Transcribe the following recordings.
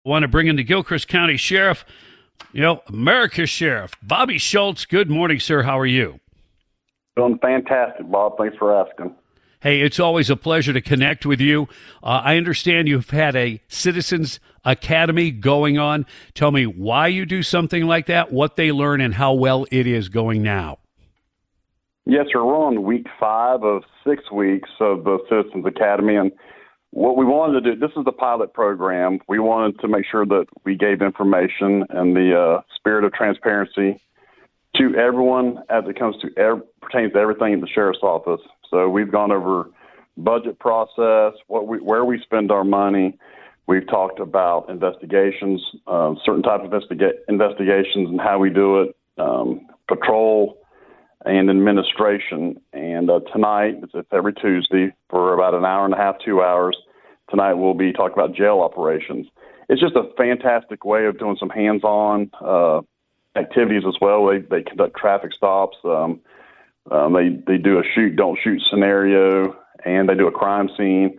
Want to bring in the Gilchrist County Sheriff, America's Sheriff, Bobby Schultz. Good morning, sir. How are you? Doing fantastic, Bob. Thanks for asking. Hey, it's always a pleasure to connect with you. I understand you've had a Citizens Academy going on. Tell me why you do something like that, what they learn, and how well it is going now. Yes, sir. We're on week 5 of 6 weeks of the Citizens Academy, and what we wanted to do, this is the pilot program. We wanted to make sure that we gave information and the spirit of transparency to everyone as it comes to pertains to everything in the sheriff's office. So we've gone over budget process, where we spend our money. We've talked about investigations, certain type of investigations and how we do it, patrol and administration. And tonight, it's every Tuesday for about an hour and a half, 2 hours. Tonight we'll be talking about jail operations. It's just a fantastic way of doing some hands-on activities as well. They conduct traffic stops. They do a shoot, don't shoot scenario, and they do a crime scene.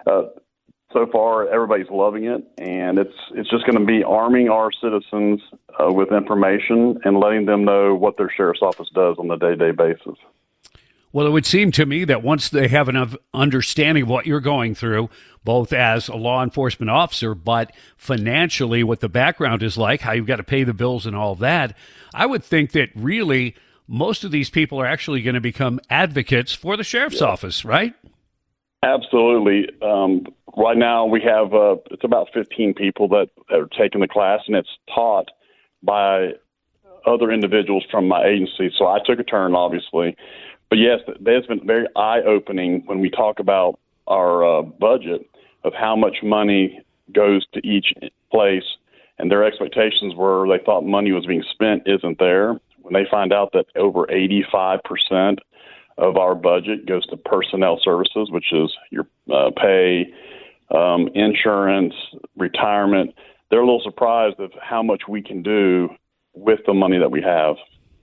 So far, everybody's loving it, and it's just going to be arming our citizens with information and letting them know what their sheriff's office does on a day-to-day basis. Well, it would seem to me that once they have enough understanding of what you're going through, both as a law enforcement officer, but financially what the background is like, how you've got to pay the bills and all of that, I would think that really most of these people are actually going to become advocates for the sheriff's office, right? Absolutely. Right now we have it's about 15 people that are taking the class, and it's taught by other individuals from my agency. So I took a turn, obviously. But yes, that's been very eye-opening when we talk about our budget of how much money goes to each place, and their expectations were they thought money was being spent isn't there. When they find out that over 85% of our budget goes to personnel services, which is your pay, insurance, retirement, they're a little surprised of how much we can do with the money that we have.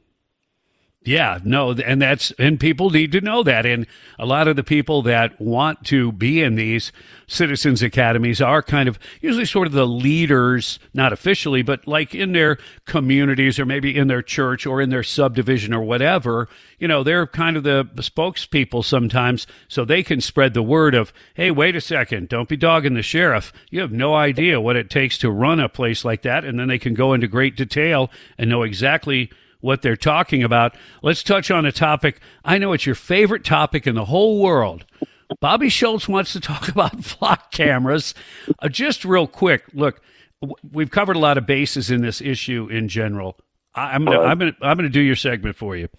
Yeah, no, and people need to know that. And a lot of the people that want to be in these citizens academies are kind of usually sort of the leaders, not officially, but like in their communities or maybe in their church or in their subdivision or whatever. They're kind of the spokespeople sometimes, so they can spread the word of, hey, wait a second, don't be dogging the sheriff. You have no idea what it takes to run a place like that. And then they can go into great detail and know exactly what they're talking about. Let's touch on a topic. I know it's your favorite topic in the whole world. Bobby Schultz wants to talk about flock cameras. Just real quick, look, we've covered a lot of bases in this issue in general. I'm gonna do your segment for you.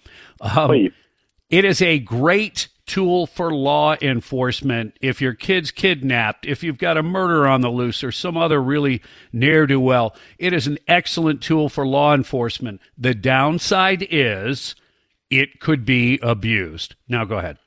It is a great tool for law enforcement. If your kid's kidnapped, if you've got a murder on the loose or some other really ne'er-do-well, it is an excellent tool for law enforcement. The downside is it could be abused. Now go ahead.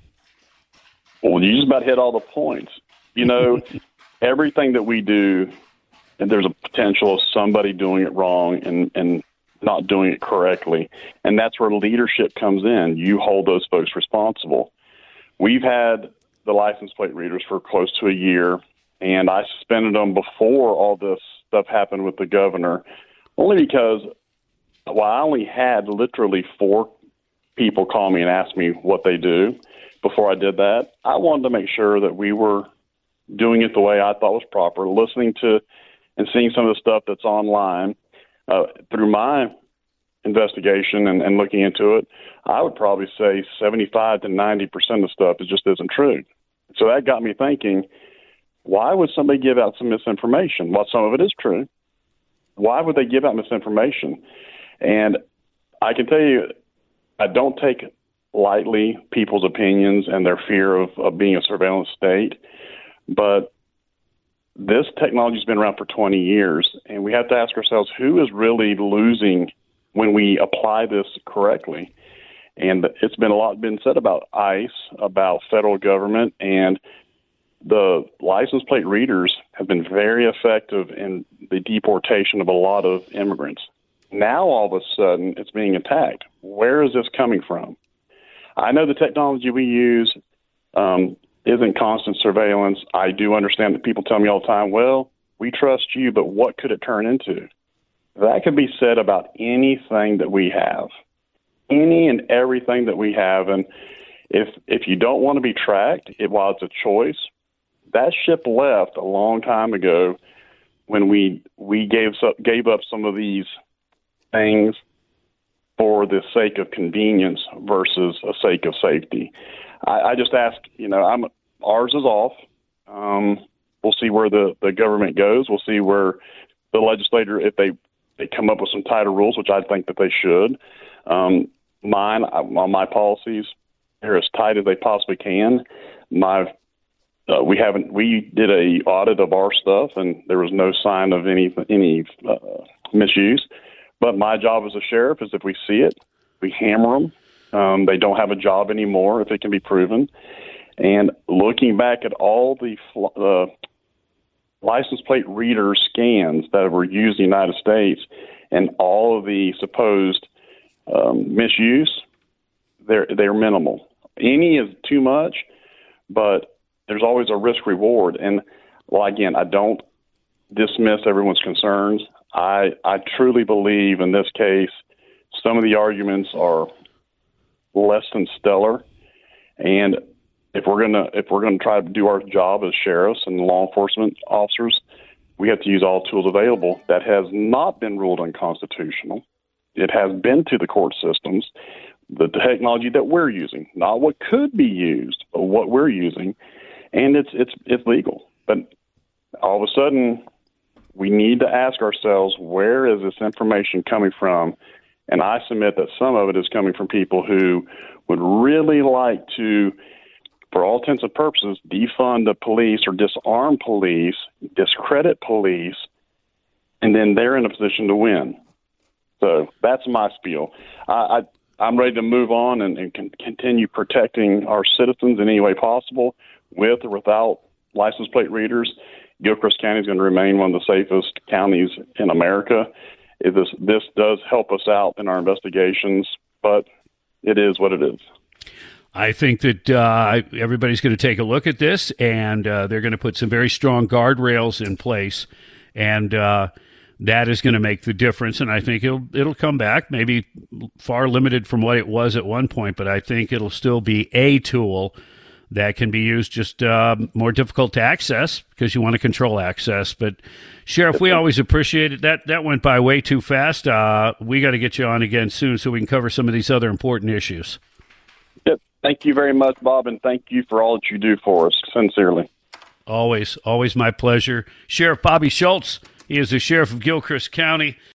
Well, you just about hit all the points. Everything that we do, and there's a potential of somebody doing it wrong and not doing it correctly. And that's where leadership comes in. You hold those folks responsible. We've had the license plate readers for close to a year, and I suspended them before all this stuff happened with the governor, only because I only had literally 4 people call me and ask me what they do before I did that. I wanted to make sure that we were doing it the way I thought was proper, listening to and seeing some of the stuff that's online. Through my investigation and looking into it, I would probably say 75 to 90% of stuff just isn't true. So that got me thinking, why would somebody give out some misinformation? Well, some of it is true. Why would they give out misinformation? And I can tell you, I don't take lightly people's opinions and their fear of being a surveillance state, but this technology has been around for 20 years, and we have to ask ourselves, who is really losing when we apply this correctly? And it's been a lot been said about ICE, about federal government, and the license plate readers have been very effective in the deportation of a lot of immigrants. Now, all of a sudden, it's being attacked. Where is this coming from? I know the technology we use isn't constant surveillance. I do understand that people tell me all the time, well, We trust you, but what could it turn into? That could be said about anything that we have, any and everything that we have. And if you don't want to be tracked, while it's a choice, that ship left a long time ago when we gave up some of these things for the sake of convenience versus a sake of safety. I just ask, ours is off. We'll see where the government goes. We'll see where the legislator, if they come up with some tighter rules, which I think that they should. My policies are as tight as they possibly can. We did a audit of our stuff, and there was no sign of any misuse. But my job as a sheriff is if we see it, we hammer them. They don't have a job anymore if it can be proven. And looking back at all the license plate reader scans that were used in the United States and all of the supposed misuse, they're minimal. Any is too much, but there's always a risk reward. And well, again, I don't dismiss everyone's concerns. I truly believe in this case, some of the arguments are less than stellar. And if we're gonna try to do our job as sheriffs and law enforcement officers, we have to use all tools available. That has not been ruled unconstitutional. It has been to the court systems. The technology that we're using, not what could be used, but what we're using, and it's legal. But all of a sudden, we need to ask ourselves, where is this information coming from? And I submit that some of it is coming from people who would really like to, for all intents and purposes, defund the police or disarm police, discredit police, and then they're in a position to win. So that's my spiel. I'm ready to move on and continue protecting our citizens in any way possible, with or without license plate readers. Gilchrist County is going to remain one of the safest counties in America. This does help us out in our investigations, but it is what it is. I think that everybody's going to take a look at this, and they're going to put some very strong guardrails in place, and that is going to make the difference. And I think it'll come back, maybe far limited from what it was at one point, but I think it'll still be a tool that can be used, just more difficult to access because you want to control access. But Sheriff, we always appreciate it. That went by way too fast. We got to get you on again soon so we can cover some of these other important issues. Yep. Thank you very much, Bob, and thank you for all that you do for us. Sincerely. Always my pleasure. Sheriff Bobby Schultz, he is the sheriff of Gilchrist County.